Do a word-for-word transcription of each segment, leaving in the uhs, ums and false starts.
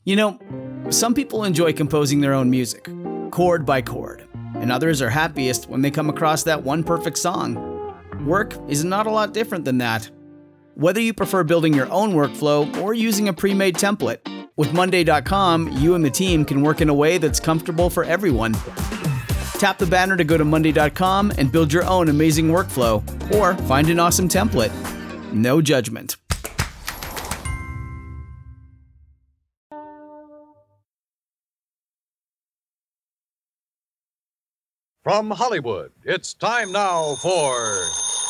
You know, some people enjoy composing their own music, chord by chord, and others are happiest when they come across that one perfect song. Work is not a lot different than that. Whether you prefer building your own workflow or using a pre-made template, with Monday dot com, you and the team can work in a way that's comfortable for everyone. Tap the banner to go to Monday dot com and build your own amazing workflow, or find an awesome template. No judgment. From Hollywood, it's time now for...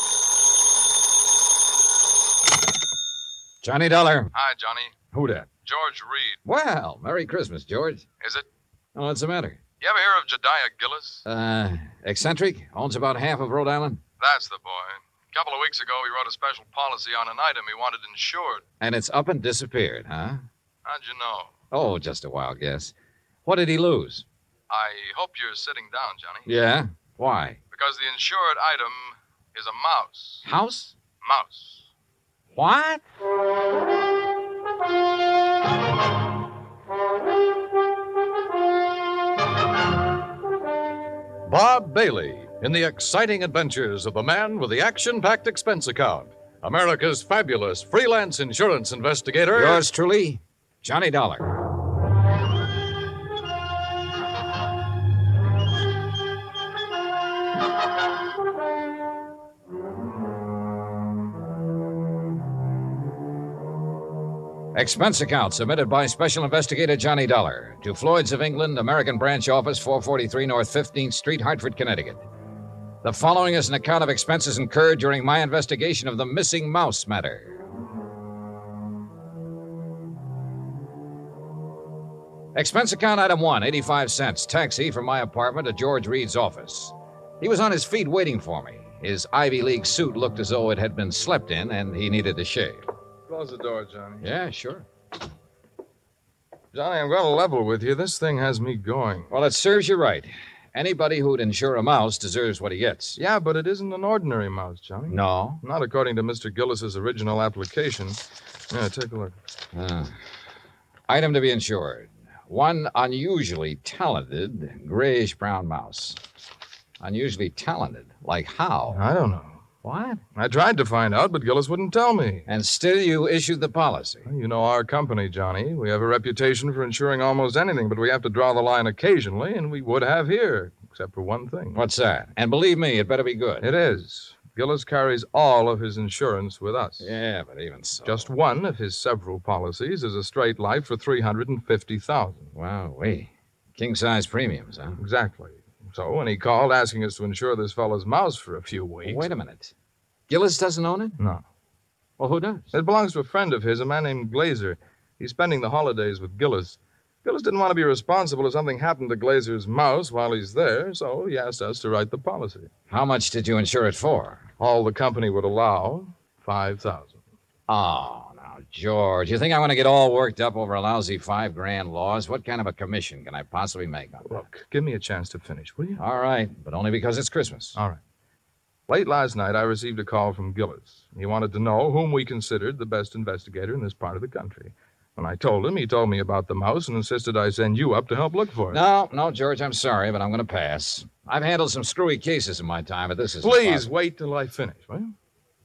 Johnny Dollar. Hi, Johnny. Who dat? George Reed. Well, Merry Christmas, George. Is it? Oh, what's the matter? You ever hear of Jediah Gillis? Uh, eccentric? Owns about half of Rhode Island? That's the boy. A couple of weeks ago, he wrote a special policy on an item he wanted insured. And it's up and disappeared, huh? How'd you know? Oh, just a wild guess. What did he lose? I hope you're sitting down, Johnny. Yeah? Why? Because the insured item is a mouse. House? Mouse. What? Bob Bailey in the exciting adventures of the man with the action-packed expense account. America's fabulous freelance insurance investigator. Yours truly, Johnny Dollar. Expense account submitted by Special Investigator Johnny Dollar to Floyd's of England, American Branch Office, four forty-three North fifteenth Street, Hartford, Connecticut. The following is an account of expenses incurred during my investigation of the missing mouse matter. Expense account item one, eighty-five cents, taxi from my apartment to George Reed's office. He was on his feet waiting for me. His Ivy League suit looked as though it had been slept in, and he needed a shave. Close the door, Johnny. Yeah, sure. Johnny, I'm going to level with you. This thing has me going. Well, it serves you right. Anybody who'd insure a mouse deserves what he gets. Yeah, but it isn't an ordinary mouse, Johnny. No? Not according to Mister Gillis's original application. Yeah, take a look. Uh, item to be insured. One unusually talented grayish-brown mouse. Unusually talented? Like how? I don't know. What? I tried to find out, but Gillis wouldn't tell me. And still you issued the policy. You know our company, Johnny. We have a reputation for insuring almost anything, but we have to draw the line occasionally, and we would have here, except for one thing. What's that? And believe me, it better be good. It is. Gillis carries all of his insurance with us. Yeah, but even so. Just one of his several policies is a straight life for three hundred fifty thousand dollars. Wow, wait. King-size premiums, huh? Exactly. So when he called asking us to insure this fellow's mouse for a few weeks... Wait a minute. Gillis doesn't own it? No. Well, who does? It belongs to a friend of his, a man named Glazer. He's spending the holidays with Gillis. Gillis didn't want to be responsible if something happened to Glazer's mouse while he's there, so he asked us to write the policy. How much did you insure it for? All the company would allow, five thousand dollars. Oh, now, George, you think I want to get all worked up over a lousy five grand loss? What kind of a commission can I possibly make on that? Look, give me a chance to finish, will you? All right, but only because it's Christmas. All right. Late last night, I received a call from Gillis. He wanted to know whom we considered the best investigator in this part of the country. When I told him, he told me about the mouse and insisted I send you up to help look for it. No, no, George, I'm sorry, but I'm going to pass. I've handled some screwy cases in my time, but this is... Please wait till I finish, will you?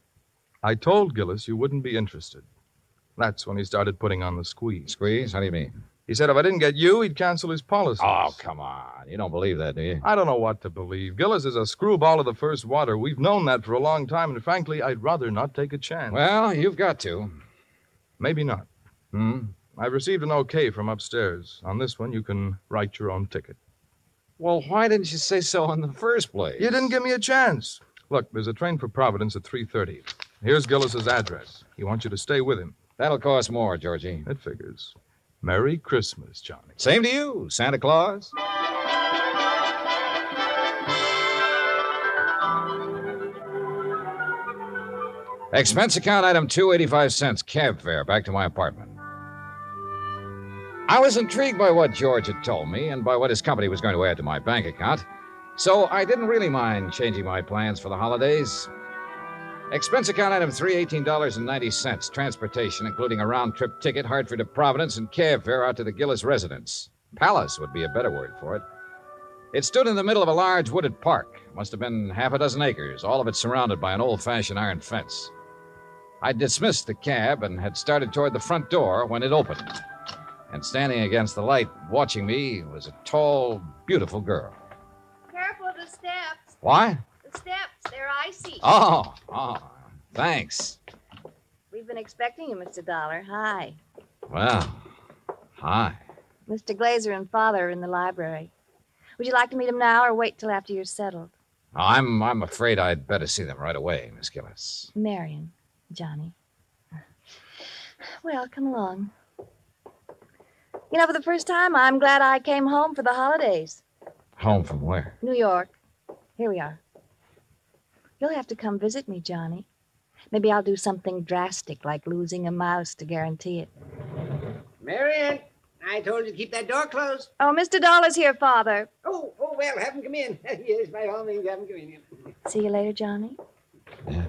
I told Gillis you wouldn't be interested. That's when he started putting on the squeeze. Squeeze? How do you mean? He said if I didn't get you, he'd cancel his policy. Oh, come on. You don't believe that, do you? I don't know what to believe. Gillis is a screwball of the first water. We've known that for a long time, and frankly, I'd rather not take a chance. Well, you've got to. Maybe not. Hmm? I've received an okay from upstairs. On this one, you can write your own ticket. Well, why didn't you say so in the first place? You didn't give me a chance. Look, there's a train for Providence at three thirty. Here's Gillis's address. He wants you to stay with him. That'll cost more, Georgie. It figures. Merry Christmas, Johnny. Same to you, Santa Claus. Expense account item two, eighty-five cents, cab fare back to my apartment. I was intrigued by what George had told me and by what his company was going to add to my bank account, so I didn't really mind changing my plans for the holidays. Expense account item three, eighteen dollars and ninety cents. Transportation, including a round-trip ticket, Hartford to Providence, and cab fare out to the Gillis residence. Palace would be a better word for it. It stood in the middle of a large wooded park. Must have been half a dozen acres, all of it surrounded by an old-fashioned iron fence. I dismissed the cab and had started toward the front door when it opened. And standing against the light, watching me, was a tall, beautiful girl. Careful of the steps. Why? The steps, they're icy. Oh, oh, thanks. We've been expecting you, Mister Dollar. Hi. Well, hi. Mister Glazer and Father are in the library. Would you like to meet them now or wait till after you're settled? I'm I'm afraid I'd better see them right away, Miss Gillis. Marion, Johnny. Well, come along. You know, for the first time, I'm glad I came home for the holidays. Home from where? New York. Here we are. You'll have to come visit me, Johnny. Maybe I'll do something drastic, like losing a mouse to guarantee it. Marion, I told you to keep that door closed. Oh, Mister Dollar's here, Father. Oh, oh, well, have him come in. Yes, by all means, have him come in. See you later, Johnny. Yeah.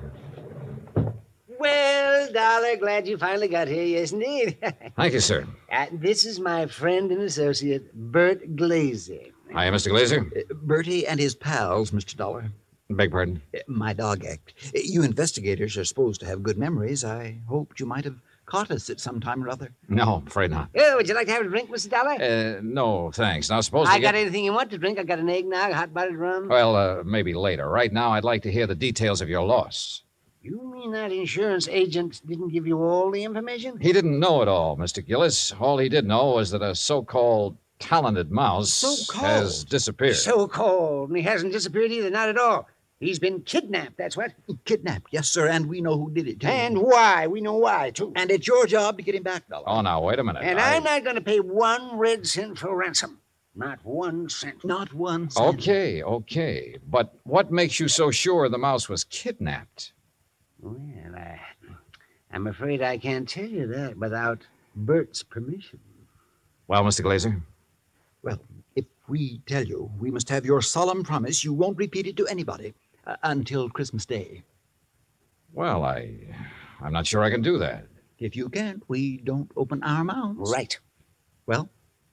Well, Dollar, glad you finally got here. Yes, indeed. Thank you, sir. Uh, this is my friend and associate, Bert Glazer. Hi, Mister Glazer. Uh, Bertie and his pals, Mister Dollar. Beg pardon? Uh, my dog act. Uh, you investigators are supposed to have good memories. I hoped you might have caught us at some time or other. No, afraid not. Oh, would you like to have a drink, Mister Dollar? Uh, no, thanks. Now, suppose I we got get... anything you want to drink. I got an eggnog, hot buttered rum. Well, uh, maybe later. Right now, I'd like to hear the details of your loss. You mean that insurance agent didn't give you all the information? He didn't know it all, Mister Gillis. All he did know was that a so-called talented mouse So-called? has disappeared. So-called. And he hasn't disappeared either, not at all. He's been kidnapped, that's what. Kidnapped, yes, sir, and we know who did it, too. And why? We know why, too. And it's your job to get him back, Dollar. Oh, now, wait a minute. And I... I'm not going to pay one red cent for ransom. Not one cent. Not one cent. Okay, okay. But what makes you so sure the mouse was kidnapped? Well, I, I'm afraid I can't tell you that without Bert's permission. Well, Mister Glazer? Well, if we tell you, we must have your solemn promise you won't repeat it to anybody uh, until Christmas Day. Well, I... I'm not sure I can do that. If you can't, we don't open our mouths. Right. Well,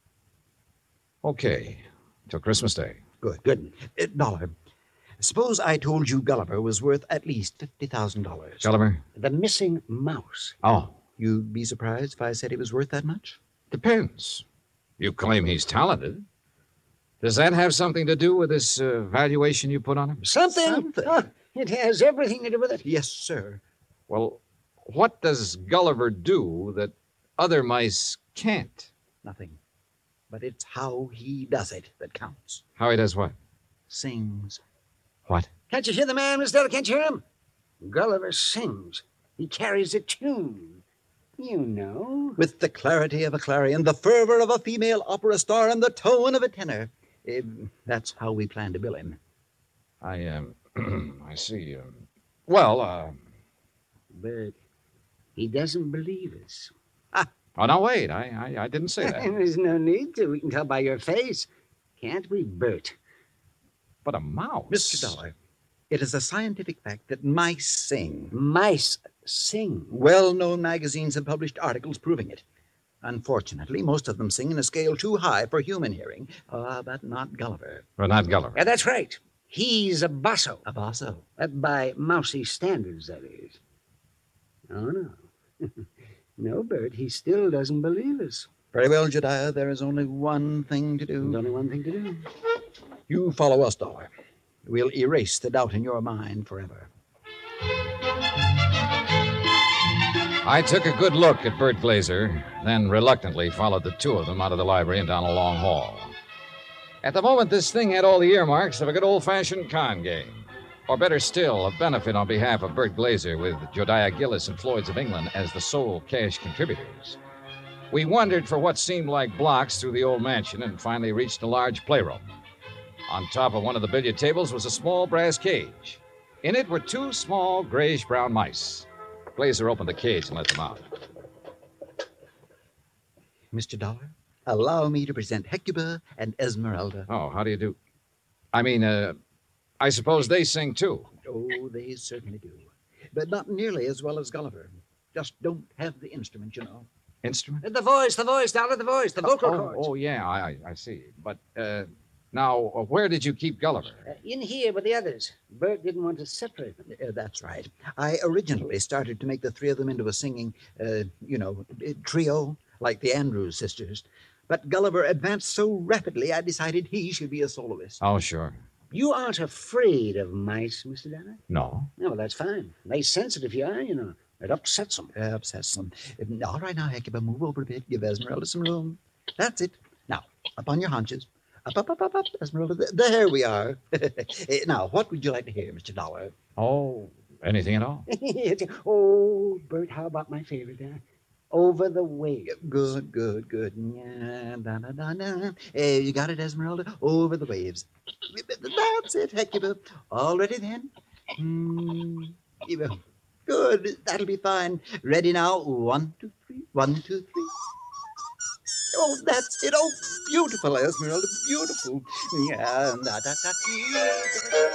Okay. Till Christmas Day. good, good. Uh, Dollar, suppose I told you Gulliver was worth at least fifty thousand dollars. Gulliver? The missing mouse. Oh, You'd be surprised if I said he was worth that much? depends. You claim he's talented. Does that have something to do with this uh, valuation you put on him? Something. Something. Oh, it has everything to do with it. Yes, sir. Well, what does Gulliver do that other mice can't? Nothing. But it's how he does it that counts. How he does what? Sings. What? Can't you hear the man, Mister Dollar? Can't you hear him? Gulliver sings. He carries a tune. You know. With the clarity of a clarion, the fervor of a female opera star, and the tone of a tenor. Eh, that's how we plan to bill him. I, um, I see. Um, well, uh, But he doesn't believe us. oh, no, wait. I, I, I didn't say that. There's no need to. We can tell by your face. Can't we, Bert? But a mouse. Mister Dollar, it is a scientific fact that mice sing. Mice sing. Well-known magazines have published articles proving it. Unfortunately, most of them sing in a scale too high for human hearing. Uh, but not Gulliver. Well, not Gulliver. Yeah, that's right. He's a basso. A basso. Uh, by mousy standards, that is. Oh, no. No, Bert, he still doesn't believe us. Very well, Jediah, there is only one thing to There's do. only one thing to do. You follow us, Dollar. We'll erase the doubt in your mind forever. I took a good look at Bert Glazer, then reluctantly followed the two of them out of the library and down a long hall. At the moment, this thing had all the earmarks of a good old-fashioned con game. Or better still, a benefit on behalf of Bert Glazer with Jodiah Gillis and Floyd's of England as the sole cash contributors. We wandered for what seemed like blocks through the old mansion and finally reached a large playroom. On top of one of the billiard tables was a small brass cage. In it were two small grayish-brown mice. Glazer opened the cage and let them out. Mister Dollar, allow me to present Hecuba and Esmeralda. Oh, how do you do? I mean, uh, I suppose they sing too. Oh, they certainly do. but not nearly as well as Gulliver. Just don't have the instrument, you know. Instrument? The voice, the voice, Dollar, the voice, the vocal oh, cords. oh, yeah, I, I I see. But, uh, now, uh, where did you keep Gulliver? Uh, in here with the others. Bert didn't want to separate them. Uh, that's right. I originally started to make the three of them into a singing, uh, you know, trio, like the Andrews sisters. But Gulliver advanced so rapidly, I decided he should be a soloist. Oh, sure. You aren't afraid of mice, Mister Dollar? No. No, well, that's fine. They sense it if you are, you know. It upsets them. Uh, upsets them. Uh, all right, now, Hecuba, move over a bit. Give Esmeralda some room. That's it. Now, up on your haunches. Up, up, up, up, up, Esmeralda. Th- There we are. Uh, now, what would you like to hear, Mister Dollar? Oh, anything at all? Oh, Bert, how about my favorite, huh? Over the Waves. Good, good, good. Yeah, da, da, da, da. Uh, you got it, Esmeralda? Over the waves. That's it, Hecuba. All ready then? Hmm. Good. That'll be fine. Ready now? One, two, three. One, two, three. Oh, that's it. Oh, beautiful, Esmeralda. Beautiful. Yeah. Da, da, da, da.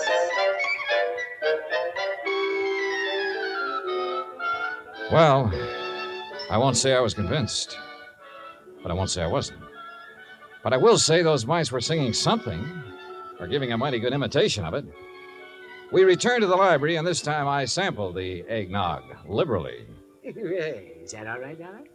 Well, I won't say I was convinced, but I won't say I wasn't. But I will say those mice were singing something, or giving a mighty good imitation of it. We returned to the library, and this time I sampled the eggnog liberally. Is that all right, Dollar?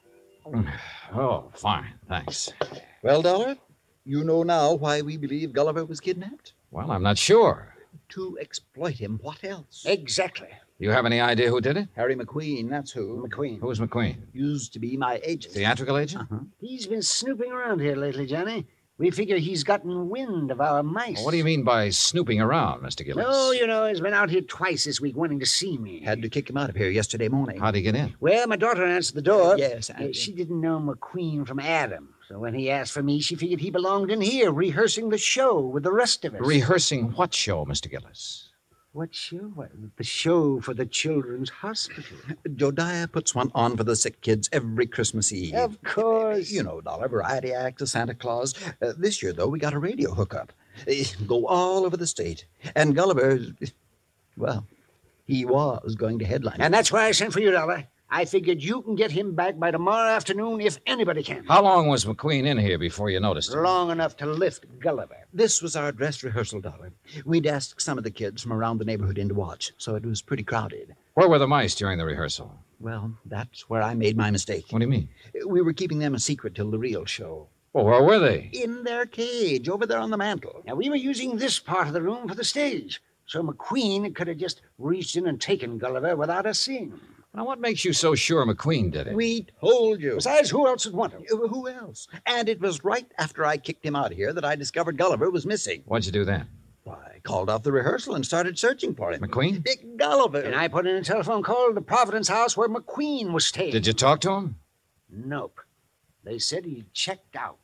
Oh, fine, thanks. Well, Dollar, you know now why we believe Gulliver was kidnapped? Well, I'm not sure. To exploit him. What else? Exactly. You have any idea who did it? Harry McQueen, that's who. McQueen. Who's McQueen? Used to be my agent. Theatrical agent? Uh-huh. He's been snooping around here lately, Johnny. We figure he's gotten wind of our mice. Well, what do you mean by snooping around, Mister Gillis? No, you know, he's been out here twice this week wanting to see me. Had to kick him out of here yesterday morning. How'd he get in? Well, my daughter answered the door. Yes, Uh, I- she didn't know McQueen from Adam. So when he asked for me, she figured he belonged in here, rehearsing the show with the rest of us. Rehearsing what show, Mister Gillis? What show? What, the show for the Children's Hospital. Jodiah puts one on for the sick kids every Christmas Eve. Of course. You know, Dollar, variety act, a Santa Claus. Uh, this year, though, we got a radio hookup. Uh, go all over the state. And Gulliver, well, he was going to headline. And that's why I sent for you, Dollar. I figured you can get him back by tomorrow afternoon if anybody can. How long was McQueen in here before you noticed him? Long enough to lift Gulliver. This was our dress rehearsal, Dollar. We'd asked some of the kids from around the neighborhood in to watch, so it was pretty crowded. Where were the mice during the rehearsal? Well, that's where I made my mistake. What do you mean? We were keeping them a secret till the real show. Well, where were they? In their cage, over there on the mantel. Now, we were using this part of the room for the stage, so McQueen could have just reached in and taken Gulliver without us seeing him. Now, what makes you so sure McQueen did it? We told you. Besides, who else would want him? Uh, Who else? And it was right after I kicked him out of here that I discovered Gulliver was missing. What'd you do then? Why, I called off the rehearsal and started searching for him. McQueen? Big Gulliver. And I put in a telephone call to the Providence house where McQueen was staying. Did you talk to him? Nope. They said he checked out.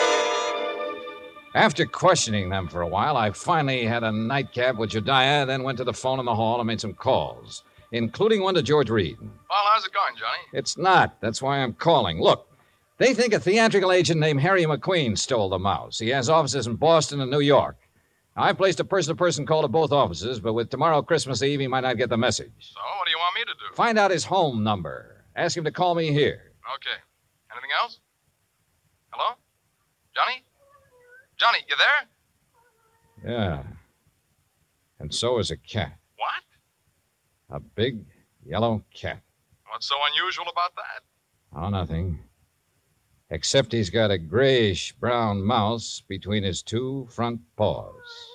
After questioning them for a while, I finally had a nightcap with Jediah, then went to the phone in the hall and made some calls, including one to George Reed. Well, how's it going, Johnny? It's not. That's why I'm calling. Look, they think a theatrical agent named Harry McQueen stole the mouse. He has offices in Boston and New York. I placed a person-to-person call to both offices, but with tomorrow Christmas Eve, he might not get the message. So, what do you want me to do? Find out his home number. Ask him to call me here. Okay. Anything else? Hello? Johnny? Johnny, you there? Yeah. And so is a cat. What? A big yellow cat. What's so unusual about that? Oh, nothing. Except he's got a grayish-brown mouse between his two front paws.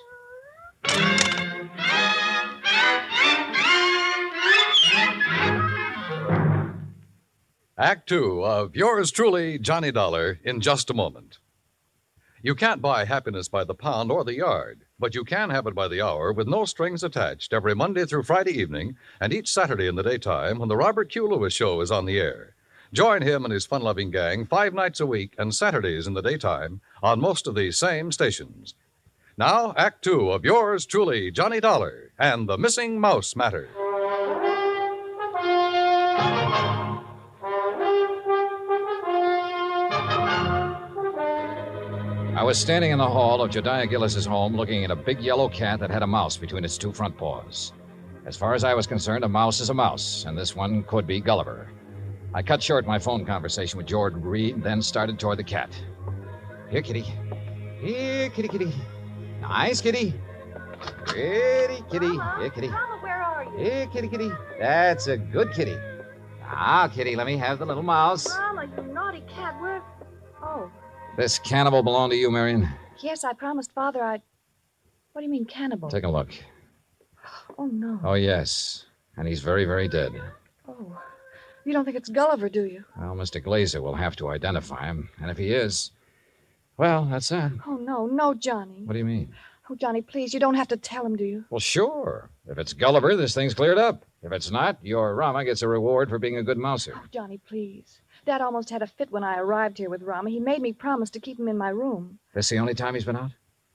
Act two of Yours Truly, Johnny Dollar, in just a moment. You can't buy happiness by the pound or the yard, but you can have it by the hour with no strings attached every Monday through Friday evening and each Saturday in the daytime when the Robert Q. Lewis Show is on the air. Join him and his fun-loving gang five nights a week and Saturdays in the daytime on most of these same stations. Now, Act two of Yours Truly, Johnny Dollar, and the Missing Mouse Matter. I was standing in the hall of Jediah Gillis's home looking at a big yellow cat that had a mouse between its two front paws. As far as I was concerned, a mouse is a mouse, and this one could be Gulliver. I cut short my phone conversation with Jordan Reed, then started toward the cat. Here, kitty. Here, kitty, kitty. Nice, kitty. Pretty kitty. Mama, Here, kitty. Mama, where are you? Here, kitty, kitty. That's a good kitty. Now, kitty, let me have the little mouse. Mama, you naughty cat, where... Oh, This cannibal belonged to you, Marion? yes, I promised Father I'd... What do you mean, cannibal? Take a look. Oh, no. Oh, yes. And he's very, very dead. Oh, you don't think it's Gulliver, do you? Well, Mister Glazer will have to identify him. And if he is, well, that's that. Oh, no, no, Johnny. What do you mean? Oh, Johnny, please, you don't have to tell him, do you? Well, sure. If it's Gulliver, this thing's cleared up. If it's not, your Rama gets a reward for being a good mouser. Oh, Johnny, please. Dad almost had a fit when I arrived here with Rama. He made me promise to keep him in my room. This the only time he's been out?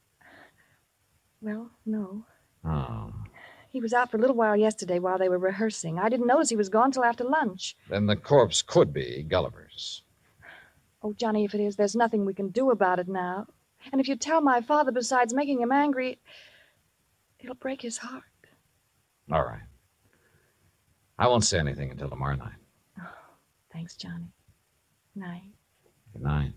Well, no. Oh. He was out for a little while yesterday while they were rehearsing. I didn't notice he was gone till after lunch. Then the corpse could be Gulliver's. Oh, Johnny, if it is, there's nothing we can do about it now. And if you tell my father, besides making him angry, it'll break his heart. All right. I won't say anything until tomorrow night. Oh, thanks, Johnny. Night. Good night.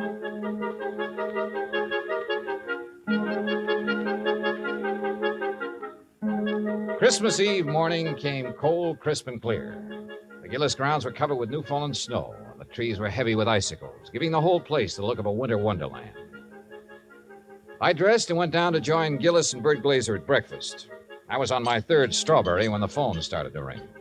Christmas Eve morning came cold, crisp, and clear. The Gillis grounds were covered with new fallen snow, and the trees were heavy with icicles, giving the whole place the look of a winter wonderland. I dressed and went down to join Gillis and Bert Glazer at breakfast. I was on my third strawberry when the phone started to ring.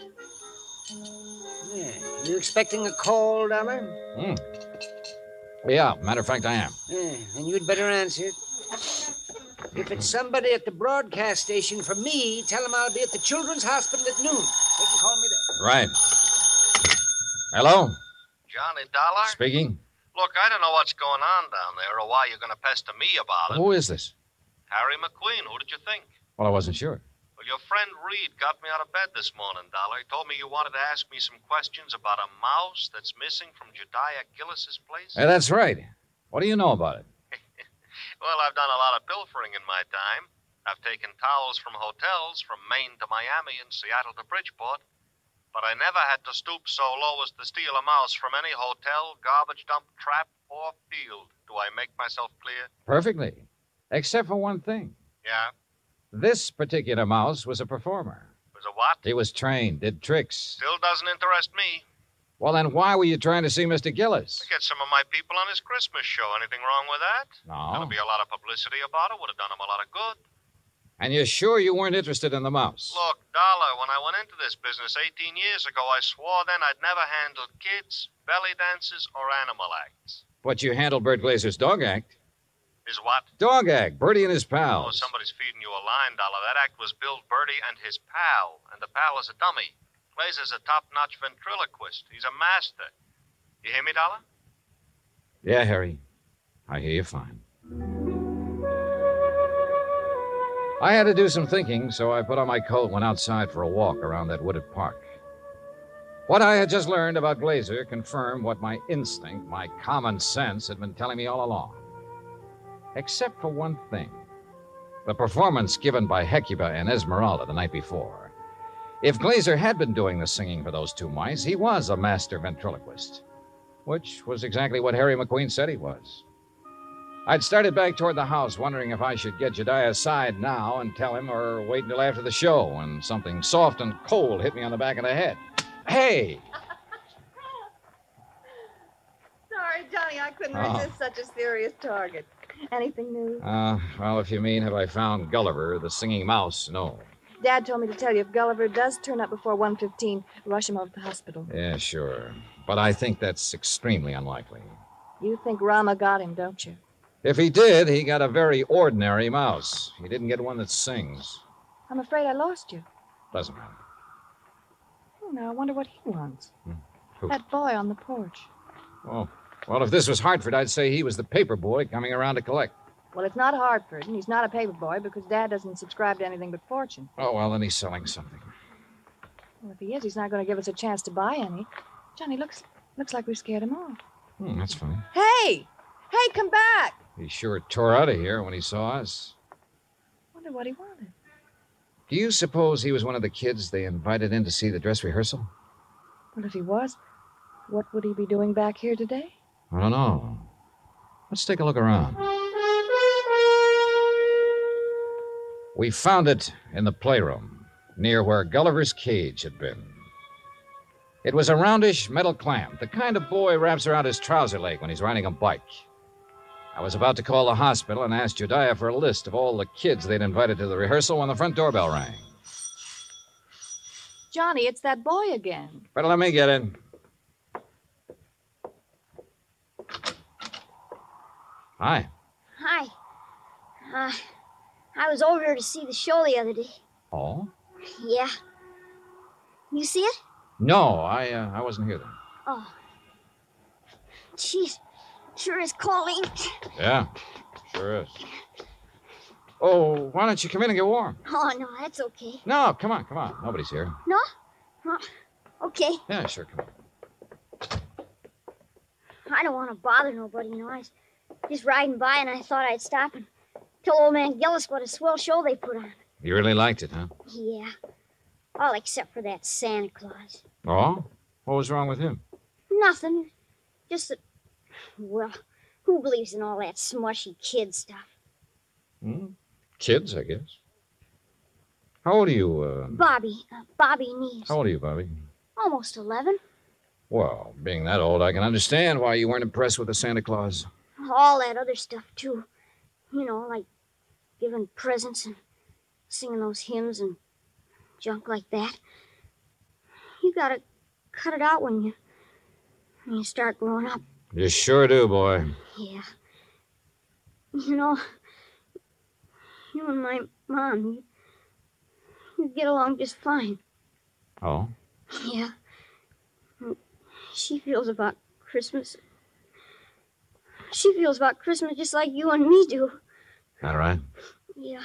Yeah. You expecting a call, Dollar? Hmm. Yeah, matter of fact, I am. Yeah, and you'd better answer it. If it's somebody at the broadcast station for me, tell them I'll be at the Children's Hospital at noon. They can call me there. Right. Hello? Johnny Dollar? Speaking? Look, I don't know what's going on down there or why you're going to pester me about it. Who is this? Harry McQueen, who did you think? Well, I wasn't sure. Well, your friend Reed got me out of bed this morning, Dollar. He told me you wanted to ask me some questions about a mouse that's missing from Jediah Gillis's place. Hey, that's right. What do you know about it? Well, I've done a lot of pilfering in my time. I've taken towels from hotels from Maine to Miami and Seattle to Bridgeport. But I never had to stoop so low as to steal a mouse from any hotel, garbage dump, trap, or field. Do I make myself clear? Perfectly. Except for one thing. Yeah? This particular mouse was a performer. Was a what? He was trained, did tricks. Still doesn't interest me. Well, then why were you trying to see Mister Gillis? To get some of my people on his Christmas show. Anything wrong with that? No. There'll be a lot of publicity about it. Would have done him a lot of good. And you're sure you weren't interested in the mouse? Look, Dollar, when I went into this business eighteen years ago, I swore then I'd never handled kids, belly dances, or animal acts. But you handled Bert Glazer's dog act. Is what? Dog act. Bertie and his Oh, pals. somebody's feeding you a line, Dollar. That act was Bill Bertie and his pal, and the pal is a dummy. Glazer's a top-notch ventriloquist. He's a master. You hear me, Dollar? Yeah, Harry. I hear you fine. I had to do some thinking, so I put on my coat and went outside for a walk around that wooded park. What I had just learned about Glazer confirmed what my instinct, my common sense, had been telling me all along. Except for one thing. The performance given by Hecuba and Esmeralda the night before. If Glazer had been doing the singing for those two mice, he was a master ventriloquist. Which was exactly what Harry McQueen said he was. I'd started back toward the house, wondering if I should get Jediah aside now and tell him or wait until after the show when something soft and cold hit me on the back of the head. Hey! Sorry, Johnny, I couldn't Oh. resist such a serious target. Anything new? Uh, well, if you mean have I found Gulliver, the singing mouse, no. Dad told me to tell you if Gulliver does turn up before one fifteen, rush him over to the hospital. Yeah, sure. But I think that's extremely unlikely. You think Rama got him, don't you? If he did, he got a very ordinary mouse. He didn't get one that sings. I'm afraid I lost you. Doesn't matter. Oh, now I wonder what he wants. Who? That boy on the porch. Oh, well, if this was Hartford, I'd say he was the paper boy coming around to collect. Well, it's not Hartford, and he's not a paper boy because Dad doesn't subscribe to anything but Fortune. Oh, well, then he's selling something. Well, if he is, he's not going to give us a chance to buy any. Johnny, looks looks like we scared him off. Hmm, that's funny. Hey! Hey, come back! He sure tore out of here when he saw us. Wonder what he wanted. Do you suppose he was one of the kids they invited in to see the dress rehearsal? Well, if he was, what would he be doing back here today? I don't know. Let's take a look around. We found it in the playroom, near where Gulliver's cage had been. It was a roundish metal clamp, the kind of boy wraps around his trouser leg when he's riding a bike. I was about to call the hospital and ask Jediah for a list of all the kids they'd invited to the rehearsal when the front doorbell rang. Johnny, it's that boy again. Better let me get in. Hi. Hi. Uh, I was over here to see the show the other day. Oh? Yeah. You see it? No, I uh, I wasn't here then. Oh. Jeez, sure is cold. Yeah, sure is. Oh, why don't you come in and get warm? Oh, no, that's okay. No, come on, come on. Nobody's here. No? Oh, okay. Yeah, sure, come on. I don't want to bother nobody, you know. I was just riding by and I thought I'd stop and tell old man Gillis what a swell show they put on. You really liked it, huh? Yeah. All except for that Santa Claus. Oh? What was wrong with him? Nothing. Just that, well, who believes in all that smushy kid stuff? Hmm? Kids, I guess. How old are you, uh... Bobby. Uh, Bobby Neves. How old are you, Bobby? Almost eleven. Well, being that old, I can understand why you weren't impressed with the Santa Claus. All that other stuff, too. You know, like giving presents and singing those hymns and junk like that. You gotta cut it out when you when you start growing up. You sure do, boy. Yeah. You know, you and my mom, you, you get along just fine. Oh? Yeah. She feels about Christmas. She feels about Christmas just like you and me do. All right. Yeah.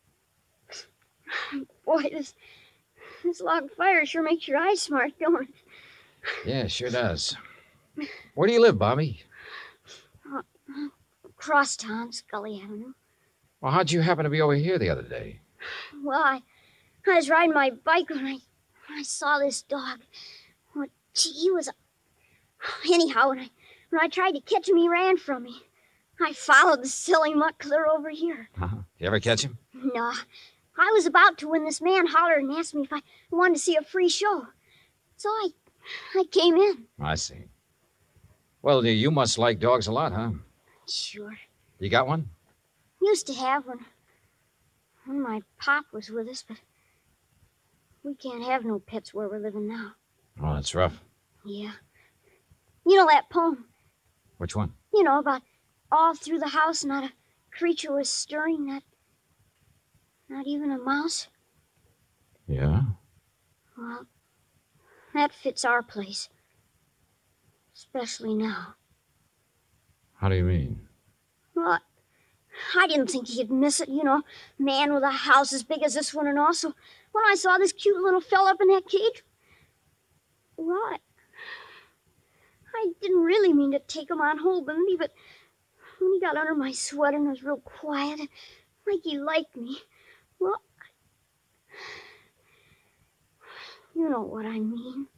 Boy, this this log fire sure makes your eyes smart, don't it? Yeah, it sure does. Where do you live, Bobby? Uh, Crosstown, Scully Avenue. Well, how'd you happen to be over here the other day? Well, I, I was riding my bike when I, when I saw this dog. Well, gee, he was... Anyhow, when I, when I tried to catch him, he ran from me. I followed the silly mutt clear over here. Uh-huh. Did you ever catch him? No. I was about to when this man hollered and asked me if I wanted to see a free show. So I, I came in. I see. Well, you must like dogs a lot, huh? Sure. You got one? Used to have one when my pop was with us, but we can't have no pets where we're living now. Oh, that's rough. Yeah. You know that poem? Which one? You know, about all through the house not a creature was stirring, not, not even a mouse? Yeah? Well, that fits our place. Especially now. How do you mean? Well, I didn't think he'd miss it, you know. Man with a house as big as this one and all. So when I saw this cute little fella up in that cage, well, I, I didn't really mean to take him on holding me, but when he got under my sweater and was real quiet, like he liked me, well, you know what I mean.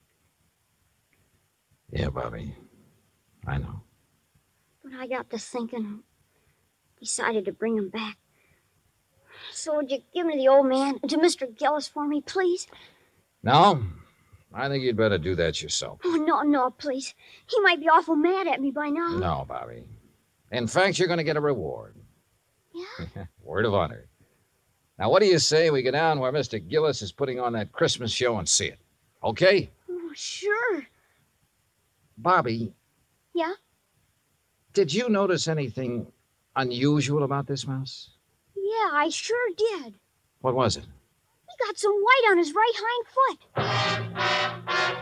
Yeah, Bobby. I know. But I got to thinking and decided to bring him back. So would you give him to the old man, to Mister Gillis for me, please? No? I think you'd better do that yourself. Oh, no, no, please. He might be awful mad at me by now. No, Bobby. In fact, you're going to get a reward. Yeah? Word of honor. Now, what do you say we go down where Mister Gillis is putting on that Christmas show and see it? Okay? Oh, sure. Bobby. Yeah? Did you notice anything unusual about this mouse? Yeah, I sure did. What was it? He got some white on his right hind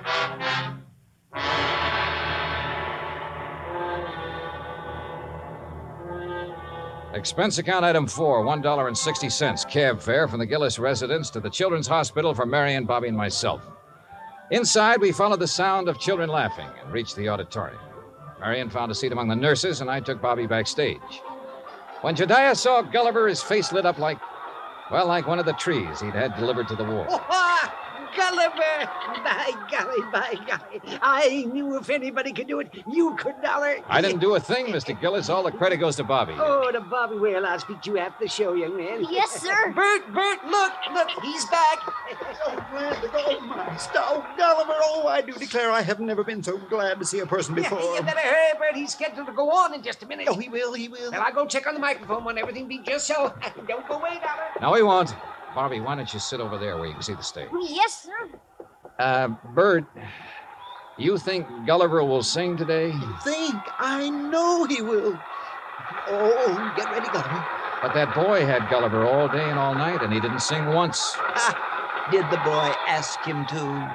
foot. Expense account item four, one dollar and sixty cents. Cab fare from the Gillis residence to the Children's Hospital for Marion, Bobby, and myself. Inside, we followed the sound of children laughing and reached the auditorium. Marion found a seat among the nurses, and I took Bobby backstage. When Jediah saw Gulliver, his face lit up like... Well, like one of the trees he'd had delivered to the war. Oh, Gulliver! By golly, by golly. I knew if anybody could do it, you could, Dollar. I didn't do a thing, Mister Gillis. All the credit goes to Bobby. Oh, to Bobby. Well, I'll speak to you after the show, young man. Yes, sir. Bert, Bert, look, look, he's back. Oh, glad to go, my stout Gulliver. Oh, I do declare I have never been so glad to see a person before. You better hurry, Bert. He's scheduled to go on in just a minute. Oh, he will, he will. Well, I'll go check on the microphone when everything be just so. Don't go away, Dollar. No, he won't. Bobby, why don't you sit over there where you can see the stage? Yes, sir. Uh, Bert, you think Gulliver will sing today? Think, I know he will. Oh, get ready, Gulliver. But that boy had Gulliver all day and all night, and he didn't sing once. Ah, did the boy ask him to?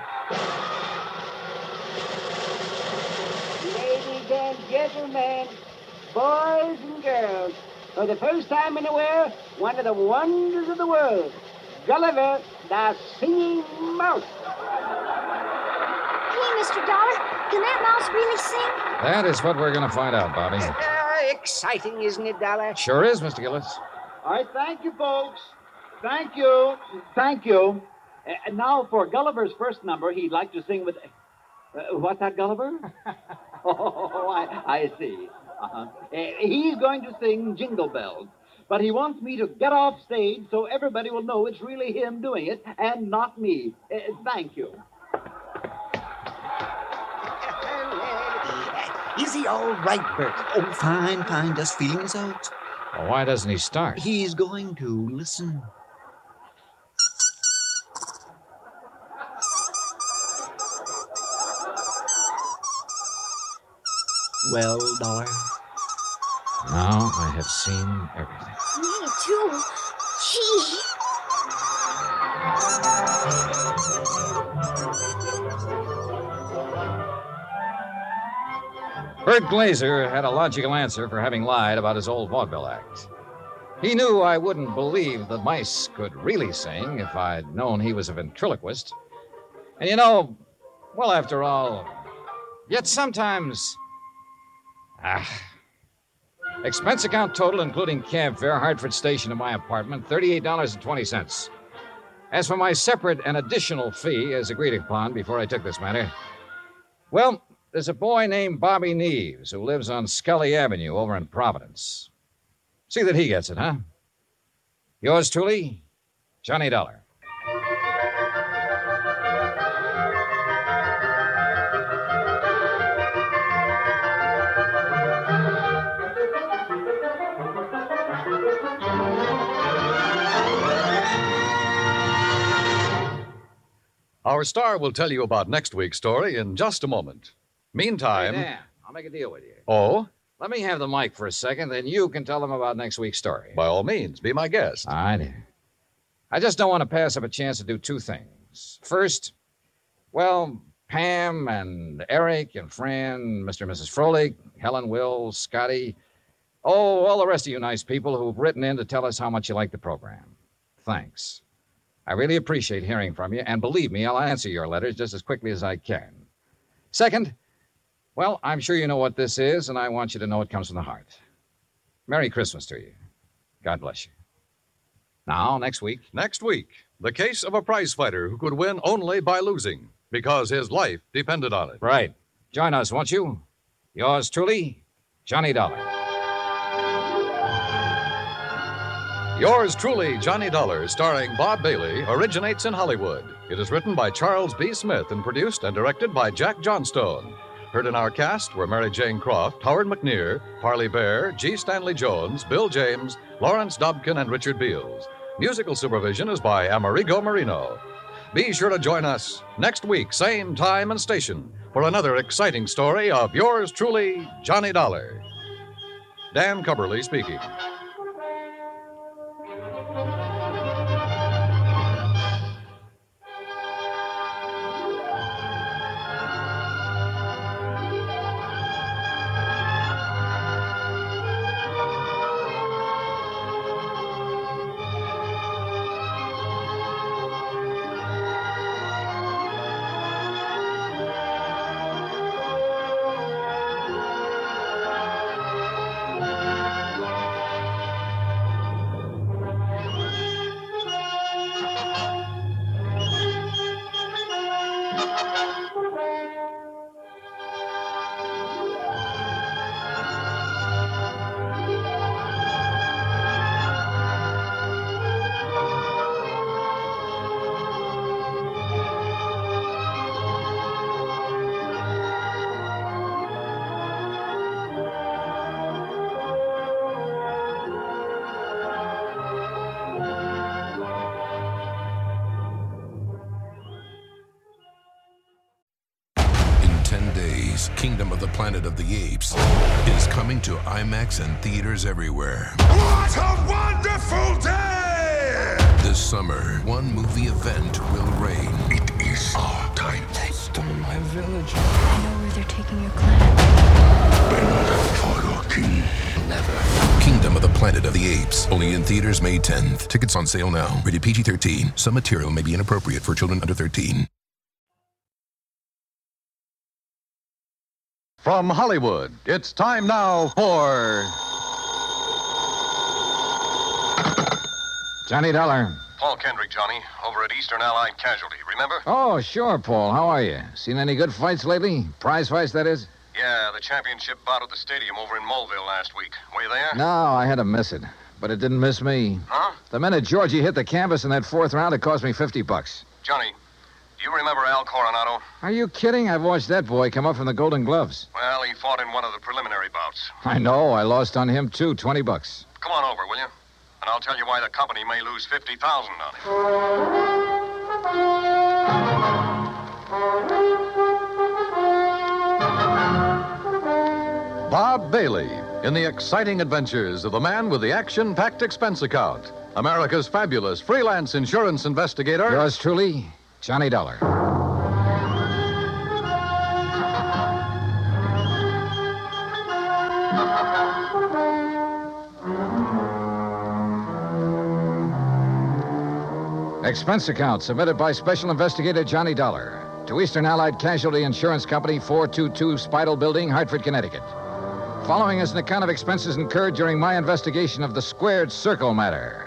Ladies and gentlemen, boys and girls, for the first time in a while, one of the wonders of the world, Gulliver, the Singing Mouse. Hey, Mister Dollar, can that mouse really sing? That is what we're going to find out, Bobby. Uh, exciting, isn't it, Dollar? Sure is, Mister Gillis. All right, thank you, folks. Thank you. Thank you. Uh, and now for Gulliver's first number, he'd like to sing with... Uh, what's that, Gulliver? oh, I, I see. Uh-huh. Uh, he's going to sing Jingle Bells. But he wants me to get off stage so everybody will know it's really him doing it and not me. Uh, thank you. Is he all right, Bert? Oh, fine, fine. Just feeling his out. Well, why doesn't he start? He's going to. Listen. Well, Dollar? Now I have seen everything. Me too. Gee. Bert Glazer had a logical answer for having lied about his old vaudeville act. He knew I wouldn't believe the mice could really sing if I'd known he was a ventriloquist. And you know, well, after all, yet sometimes... Ah... Expense account total, including cab fare, Hartford Station to my apartment, thirty-eight dollars and twenty cents. As for my separate and additional fee, as agreed upon before I took this matter, well, there's a boy named Bobby Neves who lives on Scully Avenue over in Providence. See that he gets it, huh? Yours truly, Johnny Dollar. Our star will tell you about next week's story in just a moment. Meantime... Hey, Dan, I'll make a deal with you. Oh? Let me have the mic for a second, then you can tell them about next week's story. By all means, be my guest. All right. I just don't want to pass up a chance to do two things. First, well, Pam and Eric and Fran, Mister and Missus Froelich, Helen, Will, Scotty, oh, all the rest of you nice people who've written in to tell us how much you like the program. Thanks. I really appreciate hearing from you, and believe me, I'll answer your letters just as quickly as I can. Second, well, I'm sure you know what this is, and I want you to know it comes from the heart. Merry Christmas to you. God bless you. Now, next week. Next week, the case of a prize fighter who could win only by losing, because his life depended on it. Right. Join us, won't you? Yours truly, Johnny Dollar. Yours truly, Johnny Dollar, starring Bob Bailey, originates in Hollywood. It is written by Charles B. Smith and produced and directed by Jack Johnstone. Heard in our cast were Mary Jane Croft, Howard McNear, Parley Bear, G. Stanley Jones, Bill James, Lawrence Dobkin, and Richard Beals. Musical supervision is by Amerigo Marino. Be sure to join us next week, same time and station, for another exciting story of yours truly, Johnny Dollar. Dan Cubberly speaking. Kingdom of the Planet of the Apes is coming to IMAX and theaters everywhere. What a wonderful day! This summer, one movie event will reign. It is our time. They stole my village. I know where they're taking your clan. Bend for your king. Never. Kingdom of the Planet of the Apes. Only in theaters May tenth. Tickets on sale now. Rated P G thirteen. Some material may be inappropriate for children under thirteen. From Hollywood, it's time now for Johnny Dollar. Paul Kendrick, Johnny, over at Eastern Allied Casualty, remember? Oh, sure, Paul. How are you? Seen any good fights lately? Prize fights, that is? Yeah, the championship bout at the stadium over in Mulville last week. Were you there? No, I had to miss it. But it didn't miss me. Huh? The minute Georgie hit the canvas in that fourth round, it cost me fifty bucks. Johnny, do you remember Al Coronado? Are you kidding? I've watched that boy come up from the Golden Gloves. Well, he fought in one of the preliminary bouts. I know. I lost on him, too. twenty bucks. Come on over, will you? And I'll tell you why the company may lose fifty thousand on him. Bob Bailey in the exciting adventures of the man with the action-packed expense account. America's fabulous freelance insurance investigator. Yours truly, Johnny Dollar. Expense account submitted by Special Investigator Johnny Dollar to Eastern Allied Casualty Insurance Company, four two two Spidal Building, Hartford, Connecticut. Following is an account of expenses incurred during my investigation of the Squared Circle matter.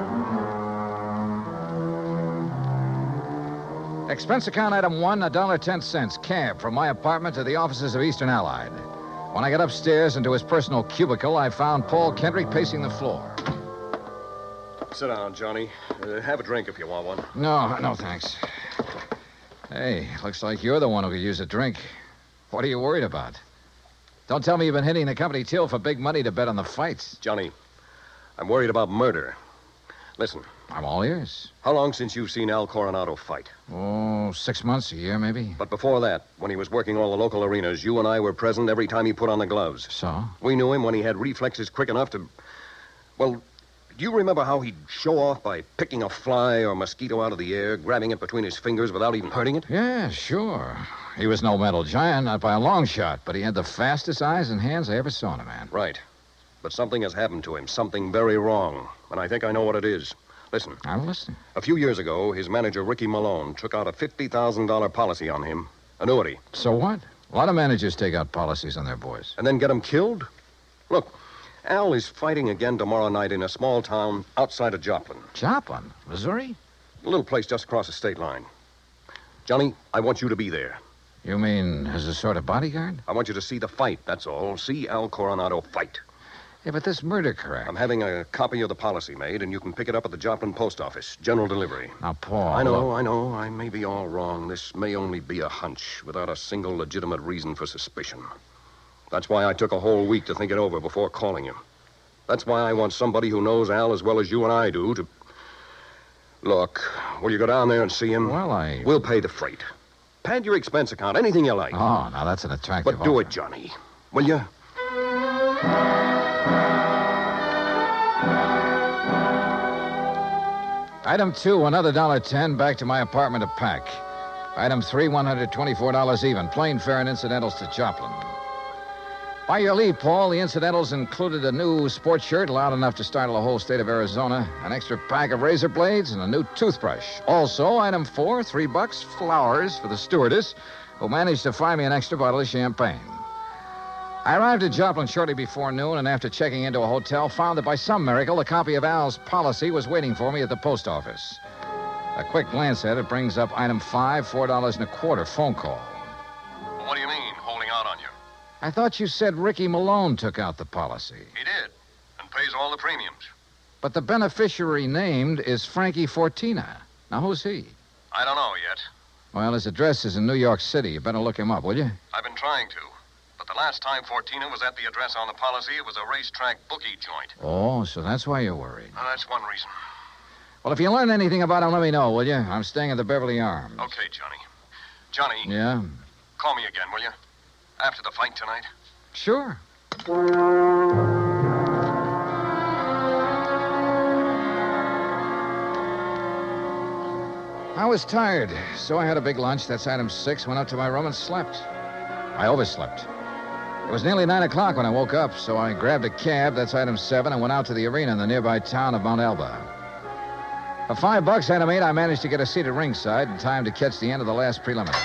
Expense account item one, a dollar ten cents, cab from my apartment to the offices of Eastern Allied. When I got upstairs into his personal cubicle, I found Paul Kendrick pacing the floor. Sit down, Johnny. Uh, have a drink if you want one. No, no, thanks. Hey, looks like you're the one who could use a drink. What are you worried about? Don't tell me you've been hitting the company till for big money to bet on the fights. Johnny, I'm worried about murder. Listen. I'm all ears. How long since you've seen Al Coronado fight? Oh, six months, a year, maybe. But before that, when he was working all the local arenas, you and I were present every time he put on the gloves. So? We knew him when he had reflexes quick enough to... Well, do you remember how he'd show off by picking a fly or mosquito out of the air, grabbing it between his fingers without even hurting it? Yeah, sure. He was no mental giant, not by a long shot, but he had the fastest eyes and hands I ever saw in a man. Right. But something has happened to him, something very wrong, and I think I know what it is. Listen. I'm listening. A few years ago, his manager, Ricky Malone, took out a fifty thousand dollars policy on him. Annuity. So what? A lot of managers take out policies on their boys. And then get him killed? Look, Al is fighting again tomorrow night in a small town outside of Joplin. Joplin? Missouri? A little place just across the state line. Johnny, I want you to be there. You mean as a sort of bodyguard? I want you to see the fight, that's all. See Al Coronado fight. Yeah, but this murder crack. I'm having a copy of the policy made, and you can pick it up at the Joplin post office. General delivery. Now, Paul... I know, look... I know. I may be all wrong. This may only be a hunch, without a single legitimate reason for suspicion. That's why I took a whole week to think it over before calling you. That's why I want somebody who knows Al as well as you and I do to... Look, will you go down there and see him? Well, I... We'll pay the freight. Pad your expense account, anything you like. Oh, now that's an attractive But do offer. it, Johnny. Will you? Item two, another dollar ten, back to my apartment to pack. Item three, one hundred twenty-four dollars even. Plane fare and incidentals to Joplin. By your leave, Paul, the incidentals included a new sports shirt loud enough to startle the whole state of Arizona, an extra pack of razor blades, and a new toothbrush. Also, item four, three bucks, flowers for the stewardess, who managed to find me an extra bottle of champagne. I arrived at Joplin shortly before noon, and after checking into a hotel, found that by some miracle, a copy of Al's policy was waiting for me at the post office. A quick glance at it brings up item five, four dollars and a quarter phone call. What do you mean, holding out on you? I thought you said Ricky Malone took out the policy. He did, and pays all the premiums. But the beneficiary named is Frankie Fortina. Now, who's he? I don't know yet. Well, his address is in New York City. You better look him up, will you? I've been trying to. But the last time Fortina was at the address on the policy, it was a racetrack bookie joint. Oh, so that's why you're worried. Now, that's one reason. Well, if you learn anything about him, let me know, will you? I'm staying at the Beverly Arms. Okay, Johnny. Johnny. Yeah? Call me again, will you? After the fight tonight? Sure. I was tired, so I had a big lunch. That's item six. Went up to my room and slept. I overslept. It was nearly nine o'clock when I woke up, so I grabbed a cab. That's item seven, and went out to the arena in the nearby town of Mount Elba. For five bucks, item eight, I managed to get a seat at ringside in time to catch the end of the last preliminary.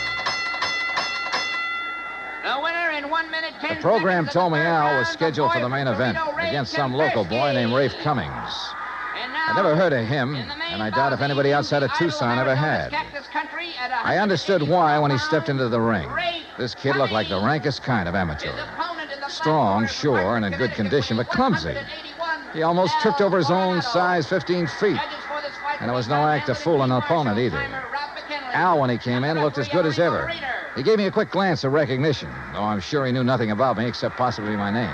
The winner in one minute, ten The program seconds told me of the third Al was round, scheduled for the main event against some local boy named Rafe Cummings. I never heard of him, and I doubt if anybody outside of Tucson ever had. I understood why when he stepped into the ring. This kid looked like the rankest kind of amateur. Strong, sure, and in good condition, but clumsy. He almost tripped over his own size fifteen feet. And it was no act to fool an opponent either. Al, when he came in, looked as good as ever. He gave me a quick glance of recognition, though I'm sure he knew nothing about me except possibly my name.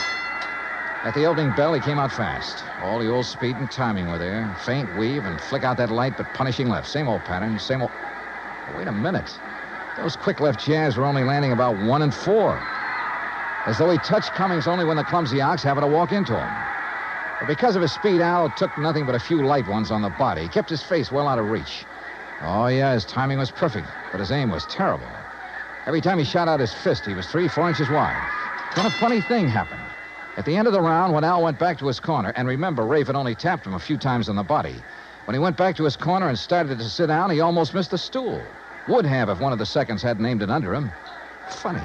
At the opening bell, he came out fast. All the old speed and timing were there. Faint weave and flick out that light, but punishing left. Same old pattern, same old... Oh, wait a minute. Those quick left jabs were only landing about one and four. As though he touched Cummings only when the clumsy ox happened to walk into him. But because of his speed, Al took nothing but a few light ones on the body. He kept his face well out of reach. Oh, yeah, his timing was perfect, but his aim was terrible. Every time he shot out his fist, he was three, four inches wide. Then a funny thing happened. At the end of the round, when Al went back to his corner, and remember, Rafe had only tapped him a few times on the body. When he went back to his corner and started to sit down, he almost missed the stool. Would have if one of the seconds hadn't aimed it under him. Funny.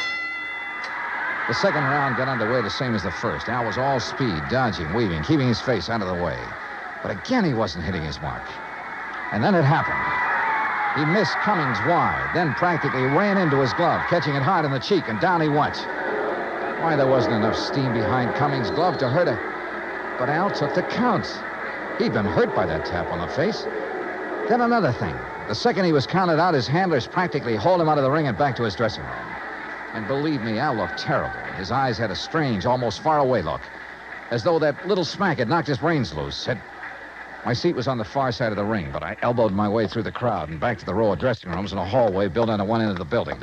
The second round got underway the same as the first. Al was all speed, dodging, weaving, keeping his face out of the way. But again, he wasn't hitting his mark. And then it happened. He missed Cummings wide, then practically ran into his glove, catching it hard in the cheek, and down he went. Why, there wasn't enough steam behind Cummings' glove to hurt her. But Al took the count. He'd been hurt by that tap on the face. Then another thing. The second he was counted out, his handlers practically hauled him out of the ring and back to his dressing room. And believe me, Al looked terrible. His eyes had a strange, almost far-away look, as though that little smack had knocked his brains loose. Had... My seat was on the far side of the ring, but I elbowed my way through the crowd and back to the row of dressing rooms and a hallway built on one end of the building.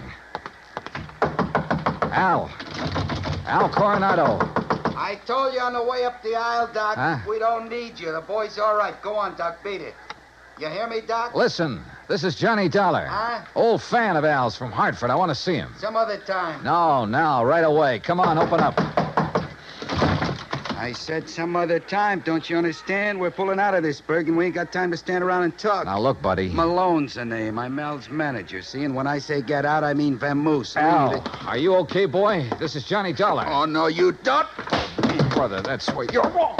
Al. Al Coronado. I told you on the way up the aisle, Doc. Huh? We don't need you. The boy's all right. Go on, Doc. Beat it. You hear me, Doc? Listen, this is Johnny Dollar. Huh? Old fan of Al's from Hartford. I want to see him. Some other time. No, now, right away. Come on, open up. I said some other time. Don't you understand? We're pulling out of this, Berg, and we ain't got time to stand around and talk. Now, look, buddy. Malone's the name. I'm Al's manager, see? And when I say get out, I mean vamoose. Al, are you okay, boy? This is Johnny Dollar. Oh, no, you don't. Brother, that's where you're wrong.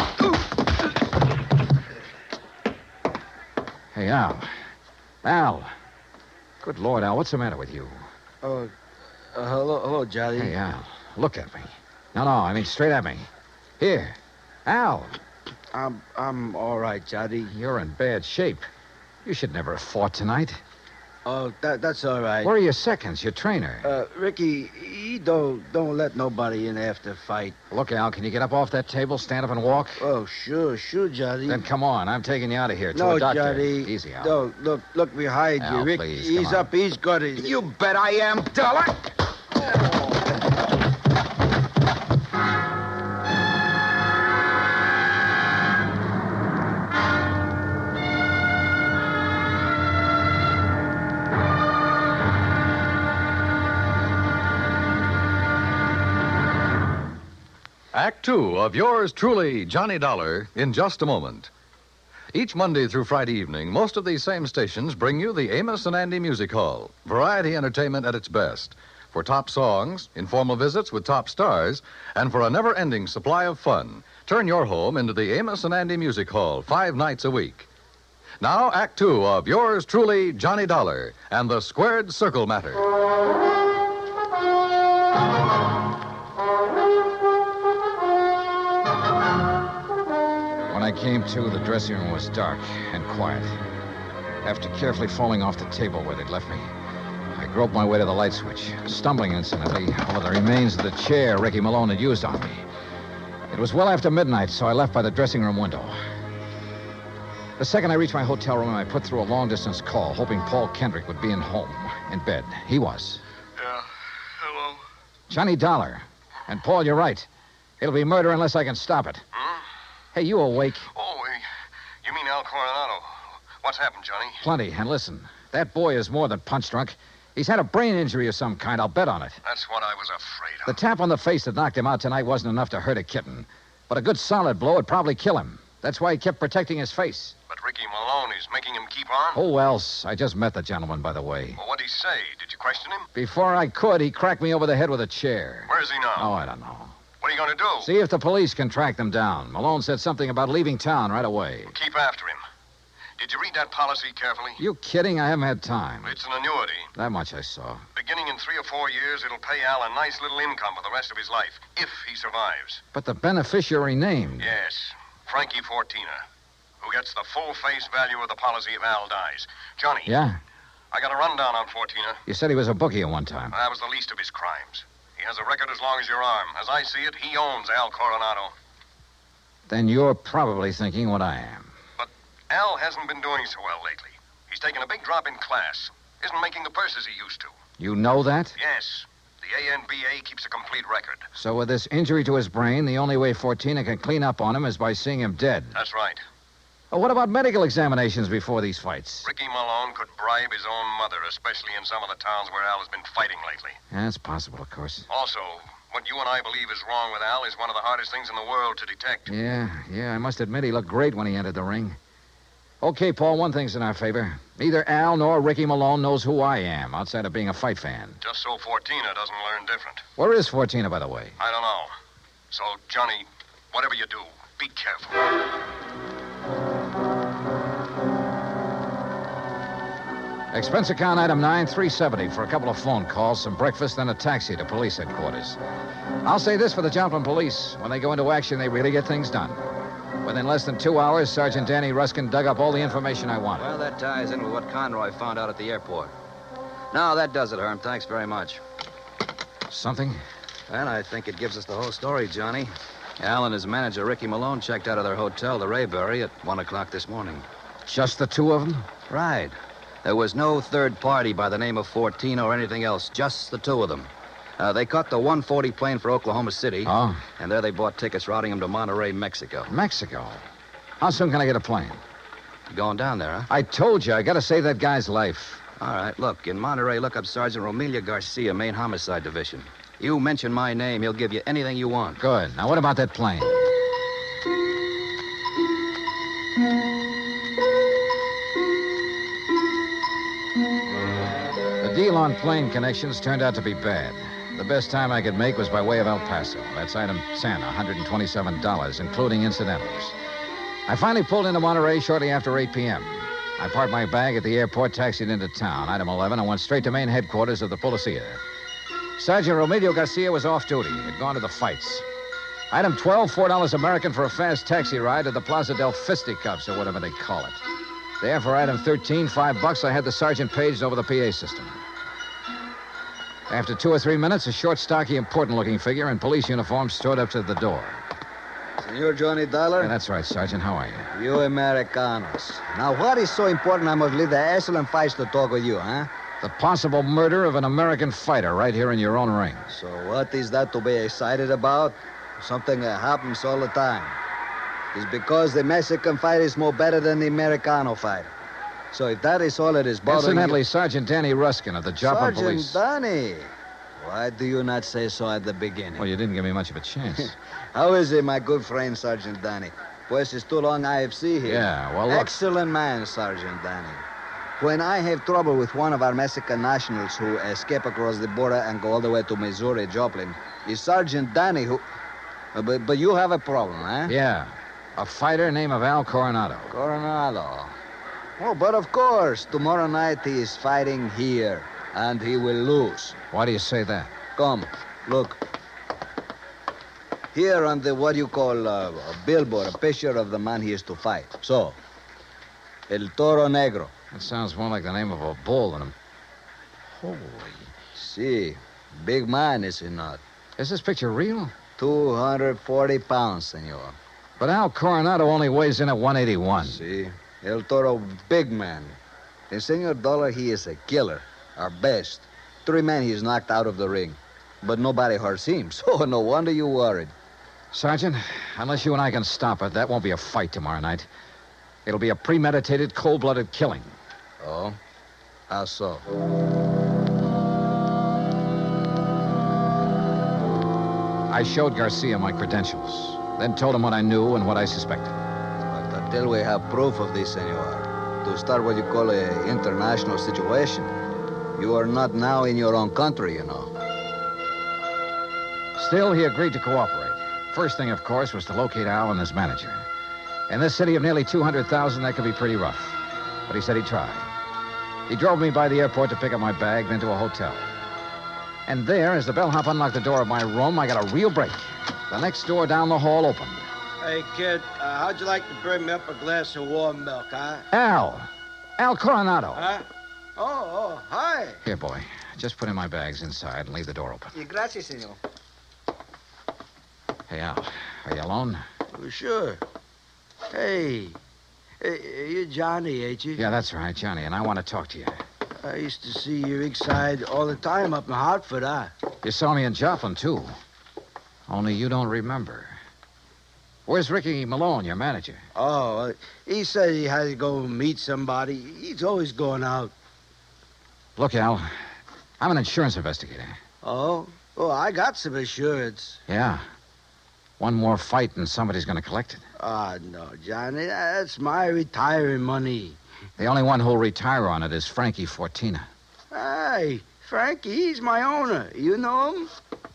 Hey, Al. Al. Good Lord, Al, what's the matter with you? Oh, uh, hello, hello, Johnny. Hey, Al, look at me. No, no, I mean straight at me. Here. Al. I'm, I'm all right, Johnny. You're in bad shape. You should never have fought tonight. Oh, that, that's all right. Where are your seconds, your trainer? Uh, Ricky, he don't, don't let nobody in after fight. Look, Al, can you get up off that table, stand up and walk? Oh, sure, sure, Johnny. Then come on, I'm taking you out of here to no, a doctor. Johnny. Easy, Al. No, look, look behind Al, you, Rick. please, he's come on. up, he's good. You bet I am, Dollar. Act two of yours truly, Johnny Dollar, in just a moment. Each Monday through Friday evening, most of these same stations bring you the Amos and Andy Music Hall. Variety entertainment at its best. For top songs, informal visits with top stars, and for a never-ending supply of fun, turn your home into the Amos and Andy Music Hall five nights a week. Now, Act two of yours truly, Johnny Dollar, and the Squared Circle Matter. When I came to, the dressing room was dark and quiet. After carefully falling off the table where they'd left me, I groped my way to the light switch, stumbling incidentally over the remains of the chair Ricky Malone had used on me. It was well after midnight, so I left by the dressing room window. The second I reached my hotel room, I put through a long-distance call, hoping Paul Kendrick would be in home, in bed. He was. Yeah, hello. Johnny Dollar. And, Paul, you're right. It'll be murder unless I can stop it. Hmm? Hey, you awake? Oh, uh, you mean Al Coronado? What's happened, Johnny? Plenty. And listen, that boy is more than punch drunk. He's had a brain injury of some kind. I'll bet on it. That's what I was afraid of. The tap on the face that knocked him out tonight wasn't enough to hurt a kitten. But a good solid blow would probably kill him. That's why he kept protecting his face. But Ricky Malone is making him keep on? Oh, else. I just met the gentleman, by the way. Well, what'd he say? Did you question him? Before I could, he cracked me over the head with a chair. Where is he now? Oh, I don't know. What are you going to do? See if the police can track them down. Malone said something about leaving town right away. Keep after him. Did you read that policy carefully? You kidding? I haven't had time. It's an annuity. That much I saw. Beginning in three or four years, it'll pay Al a nice little income for the rest of his life, if he survives. But the beneficiary named. Yes, Frankie Fortina, who gets the full face value of the policy if Al dies. Johnny. Yeah? I got a rundown on Fortina. You said he was a bookie at one time. That was the least of his crimes. He has a record as long as your arm. As I see it, he owns Al Coronado. Then you're probably thinking what I am. Al hasn't been doing so well lately. He's taken a big drop in class. Isn't making the purses he used to. You know that? Yes. The A N B A keeps a complete record. So with this injury to his brain, the only way Fortina can clean up on him is by seeing him dead. That's right. Well, what about medical examinations before these fights? Ricky Malone could bribe his own mother, especially in some of the towns where Al has been fighting lately. Yeah, it's possible, of course. Also, what you and I believe is wrong with Al is one of the hardest things in the world to detect. Yeah, yeah, I must admit he looked great when he entered the ring. Okay, Paul, one thing's in our favor. Neither Al nor Ricky Malone knows who I am, outside of being a fight fan. Just so Fortina doesn't learn different. Where is Fortina, by the way? I don't know. So, Johnny, whatever you do, be careful. Expense account item nine, three seventy for a couple of phone calls, some breakfast, and a taxi to police headquarters. I'll say this for the Joplin police. When they go into action, they really get things done. Within less than two hours, Sergeant Danny Ruskin dug up all the information I wanted. Well, that ties in with what Conroy found out at the airport. No, that does it, Herm. Thanks very much. Something? And I think it gives us the whole story, Johnny. Al and his manager, Ricky Malone, checked out of their hotel, the Rayberry, at one o'clock this morning. Just the two of them? Right. There was no third party by the name of Fortina or anything else, just the two of them. Uh, they caught the one forty plane for Oklahoma City. Oh. And there they bought tickets routing them to Monterrey, Mexico. Mexico? How soon can I get a plane? You going down there, huh? I told you, I gotta save that guy's life. All right, look, in Monterrey, look up Sergeant Romelia Garcia, Main Homicide Division. You mention my name, he'll give you anything you want. Good. Now, what about that plane? The deal on plane connections turned out to be bad. The best time I could make was by way of El Paso. That's item ten, one hundred twenty-seven dollars, including incidentals. I finally pulled into Monterey shortly after eight p.m. I parked my bag at the airport, taxied into town, item eleven, and went straight to main headquarters of the Policia. Sergeant Romelio Garcia was off duty. He'd gone to the fights. Item twelve, four dollars American for a fast taxi ride to the Plaza del Fisticuffs, or whatever they call it. There, for item thirteen, five bucks, I had the sergeant paged over the P A system. After two or three minutes, a short, stocky, important-looking figure in police uniform strode up to the door. Senor Johnny Dollar? Yeah, that's right, Sergeant. How are you? You Americanos. Now, what is so important I must leave the excellent fights to talk with you, huh? The possible murder of an American fighter right here in your own ring. So what is that to be excited about? Something that happens all the time. It's because the Mexican fight is more better than the Americano fight. So if that is all it is bothering Incidentally, you... Sergeant Danny Ruskin of the Joplin Sergeant Police. Danny. Why do you not say so at the beginning? Well, you didn't give me much of a chance. How is it, my good friend, Sergeant Danny? Pues it's too long I have seen here. Yeah, well, look... Excellent man, Sergeant Danny. When I have trouble with one of our Mexican nationals who escape across the border and go all the way to Missouri, Joplin, it's Sergeant Danny who... Uh, but, but you have a problem, huh? Yeah. A fighter named of Al Coronado. Coronado. Oh, but of course, tomorrow night he is fighting here, and he will lose. Why do you say that? Come, look. Here on the, what you call, uh, a billboard, a picture of the man he is to fight. So, El Toro Negro. That sounds more like the name of a bull than a... Holy... See, big man, is he not? Is this picture real? two hundred forty pounds, senor. But Al Coronado only weighs in at one eighty-one. See? El Toro, big man. And Senor Dollar, he is a killer. Our best. Three men he's knocked out of the ring. But nobody hurts him, so no wonder you worried. Sergeant, unless you and I can stop it, that won't be a fight tomorrow night. It'll be a premeditated, cold-blooded killing. Oh? How so? I showed Garcia my credentials, then told him what I knew and what I suspected. But until we have proof of this, senor, to start what you call an international situation, you are not now in your own country, you know. Still, he agreed to cooperate. First thing, of course, was to locate Al and his manager. In this city of nearly two hundred thousand, that could be pretty rough. But he said he'd try. He drove me by the airport to pick up my bag, then to a hotel. And there, as the bellhop unlocked the door of my room, I got a real break. The next door down the hall opened. Hey, kid, uh, how'd you like to bring me up a glass of warm milk, huh? Al! Al Coronado. Huh? Oh, oh, hi. Here, boy. Just put in my bags inside and leave the door open. Yeah, gracias, senor. Hey, Al, are you alone? Oh, sure. Hey, hey, you're Johnny, ain't you? Yeah, that's right, Johnny, and I want to talk to you. I used to see your rig side all the time up in Hartford, huh? You saw me in Joplin, too. Only you don't remember. Where's Ricky Malone, your manager? Oh, uh, he said he had to go meet somebody. He's always going out. Look, Al, I'm an insurance investigator. Oh? Oh, I got some insurance. Yeah. One more fight and somebody's going to collect it. Ah, no, Johnny, that's my retiring money. The only one who'll retire on it is Frankie Fortina. Hey, Frankie, he's my owner. You know him?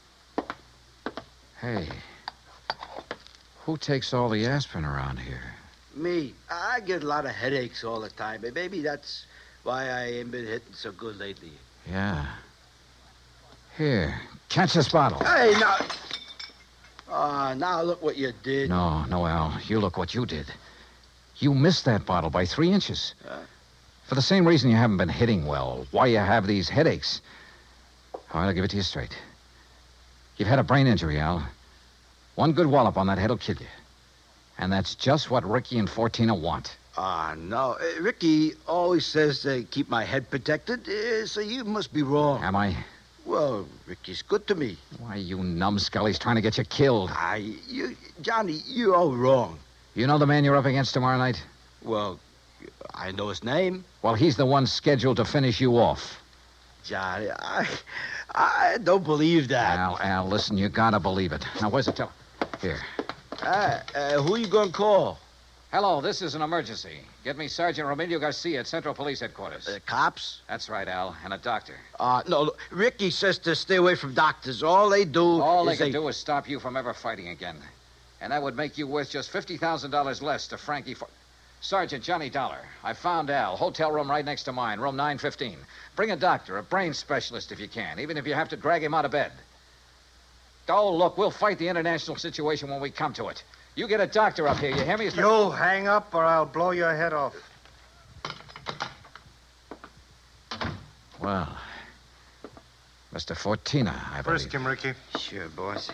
Hey, who takes all the aspirin around here? Me. I get a lot of headaches all the time. But maybe that's why I ain't been hitting so good lately. Yeah. Here, catch this bottle. Hey, now... Ah, now look what you did. No, no, Al. You look what you did. You missed that bottle by three inches. Uh, For the same reason you haven't been hitting well, why you have these headaches. All right, I'll give it to you straight. You've had a brain injury, Al. One good wallop on that head will kill you. And that's just what Ricky and Fortina want. Ah, no. Uh, Ricky always says to keep my head protected, uh, so you must be wrong. Am I? Well, Ricky's good to me. Why, you numbskull, he's trying to get you killed. I, you, Johnny, you're all wrong. You know the man you're up against tomorrow night? Well, I know his name. Well, he's the one scheduled to finish you off. Johnny, I, I don't believe that. Al, Al, listen, you gotta believe it. Now, where's the tele... Here. Ah, uh, who you gonna call? Hello, this is an emergency. Get me Sergeant Romilio Garcia at Central Police Headquarters. Uh, cops? That's right, Al, and a doctor. Uh, no, Ricky says to stay away from doctors. All they do All is they can they... do is stop you from ever fighting again. And that would make you worth just fifty thousand dollars less to Frankie for... Sergeant Johnny Dollar, I found Al. Hotel room right next to mine, room nine fifteen. Bring a doctor, a brain specialist if you can, even if you have to drag him out of bed. Oh, look, we'll fight the international situation when we come to it. You get a doctor up here, you hear me? You hang up or I'll blow your head off. Well, Mister Fortina, I believe. Frisk him, Ricky. Sure, boss.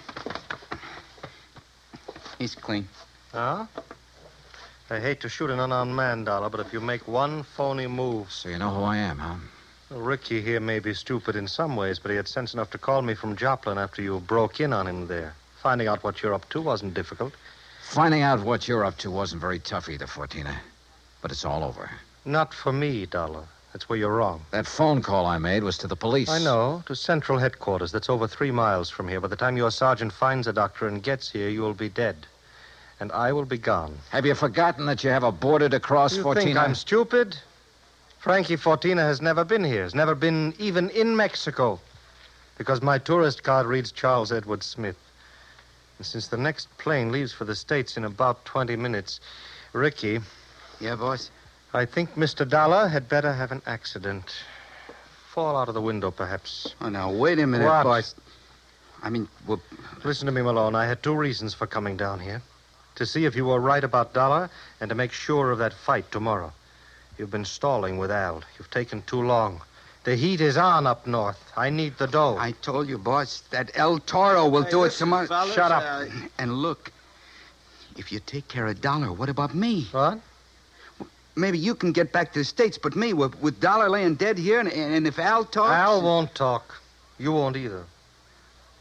He's clean. Huh? I hate to shoot an unarmed man, Dollar, but if you make one phony move... So you know who I am, huh? Well, Ricky here may be stupid in some ways, but he had sense enough to call me from Joplin after you broke in on him there. Finding out what you're up to wasn't difficult. Finding out what you're up to wasn't very tough either, Fortina. But it's all over. Not for me, Dollar. That's where you're wrong. That phone call I made was to the police. I know, to Central Headquarters. That's over three miles from here. By the time your sergeant finds a doctor and gets here, you'll be dead. And I will be gone. Have you forgotten that you have a border to cross, you Fortina? You think I'm stupid? Frankie Fortina has never been here. Has never been even in Mexico. Because my tourist card reads Charles Edward Smith. And since the next plane leaves for the States in about twenty minutes, Ricky... Yeah, boss? I think Mister Dollar had better have an accident. Fall out of the window, perhaps. Oh, now, wait a minute, What? boss. I mean, well... Listen to me, Malone. I had two reasons for coming down here. To see if you were right about Dollar and to make sure of that fight tomorrow. You've been stalling with Al. You've taken too long. The heat is on up north. I need the dough. I told you, boss, that El Toro will Hey, do it listen, tomorrow. fellas, Shut up. Uh, and look, if you take care of Dollar, what about me? What? Maybe you can get back to the States, but me, with, with Dollar laying dead here, and, and if Al talks... Al won't talk. You won't either.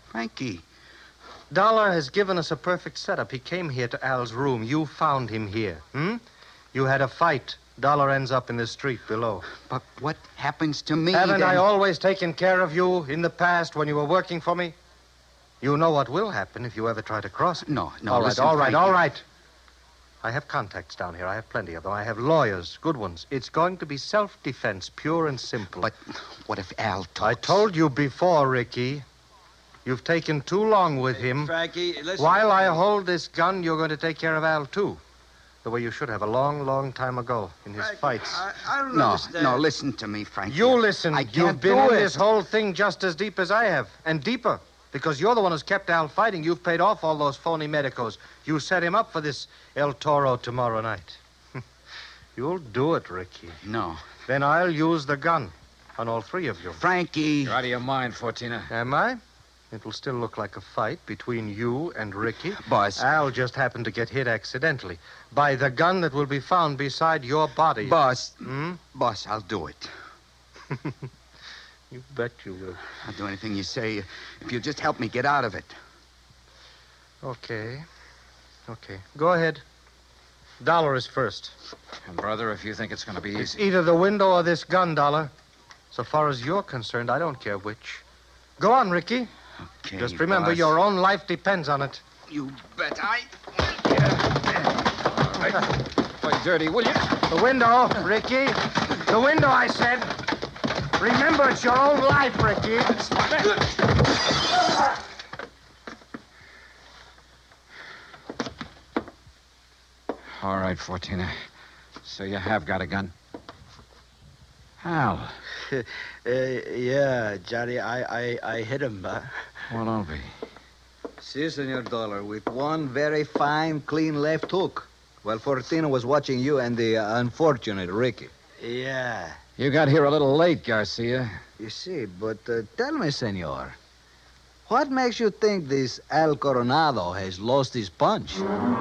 Frankie. Dollar has given us a perfect setup. He came here to Al's room. You found him here. Hmm? You had a fight. Dollar ends up in the street below. But what happens to me? Haven't then? I always taken care of you in the past when you were working for me? You know what will happen if you ever try to cross me. No, no, All right, listen, all right, Frankie. all right. I have contacts down here. I have plenty of them. I have lawyers, good ones. It's going to be self-defense, pure and simple. But what if Al talks? I told you before, Ricky. You've taken too long with him. Frankie, listen. While I hold this gun, you're going to take care of Al, too. The way you should have a long, long time ago in his Frankie, fights. I, I don't No, understand. No, listen to me, Frankie. You listen. I can't You've been do in it. this whole thing just as deep as I have, and deeper. Because you're the one who's kept Al fighting. You've paid off all those phony medicos. You set him up for this El Toro tomorrow night. You'll do it, Ricky. No. Then I'll use the gun on all three of you. Frankie. You're out of your mind, Fortina. Am I? It'll still look like a fight between you and Ricky. Boss. Al just happened to get hit accidentally by the gun that will be found beside your body. Boss. Hmm? Boss, I'll do it. You bet you will. I'll do anything you say if you just help me get out of it. Okay. Okay. Go ahead. Dollar is first. And, brother, if you think it's going to be It's easy. either the window or this gun, Dollar. So far as you're concerned, I don't care which. Go on, Ricky. Okay, Just remember, boss. your own life depends on it. You bet I... Play dirty, will you? The window, Ricky. The window, I said. Remember, it's your own life, Ricky. All right, Fortina. So you have got a gun. Al. uh, yeah, Johnny, I, I, I hit him. Uh... Well, don't be. Si, Senor Dollar, with one very fine, clean left hook. While Fortina was watching you and the uh, unfortunate Ricky. Yeah. You got here a little late, Garcia. You see, but uh, tell me, Senor, what makes you think this Al Coronado has lost his punch?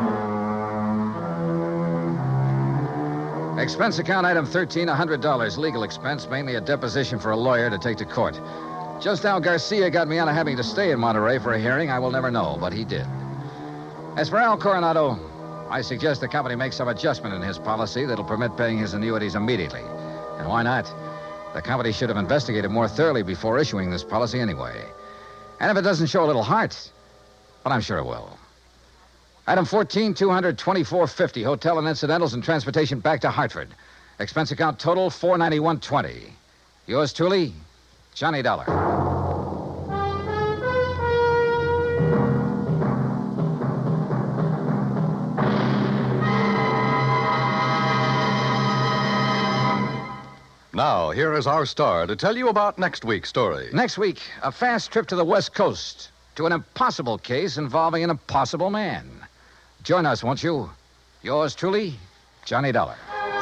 Expense account item thirteen, one hundred dollars. Legal expense, mainly a deposition for a lawyer to take to court. Just how Garcia got me out of having to stay in Monterey for a hearing, I will never know, but he did. As for Al Coronado, I suggest the company make some adjustment in his policy that'll permit paying his annuities immediately. And why not? The company should have investigated more thoroughly before issuing this policy anyway. And if it doesn't show a little heart, but I'm sure it will. Item fourteen, two hundred twenty-four fifty, hotel and incidentals and transportation back to Hartford. Expense account total four ninety-one twenty. Yours truly, Johnny Dollar. Now, here is our star to tell you about next week's story. Next week, a fast trip to the West Coast to an impossible case involving an impossible man. Join us, won't you? Yours truly, Johnny Dollar.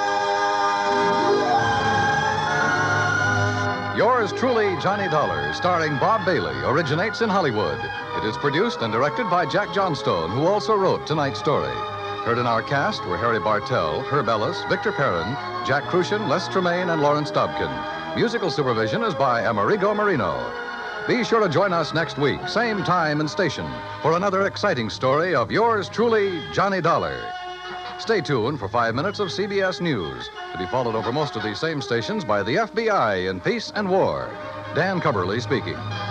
Yours truly, Johnny Dollar, starring Bob Bailey, originates in Hollywood. It is produced and directed by Jack Johnstone, who also wrote tonight's story. Heard in our cast were Harry Bartell, Herb Ellis, Victor Perrin, Jack Crucian, Les Tremaine, and Lawrence Dobkin. Musical supervision is by Amerigo Marino. Be sure to join us next week, same time and station, for another exciting story of yours truly, Johnny Dollar. Stay tuned for five minutes of C B S News, to be followed over most of these same stations by the F B I in Peace and War. Dan Cubberly speaking.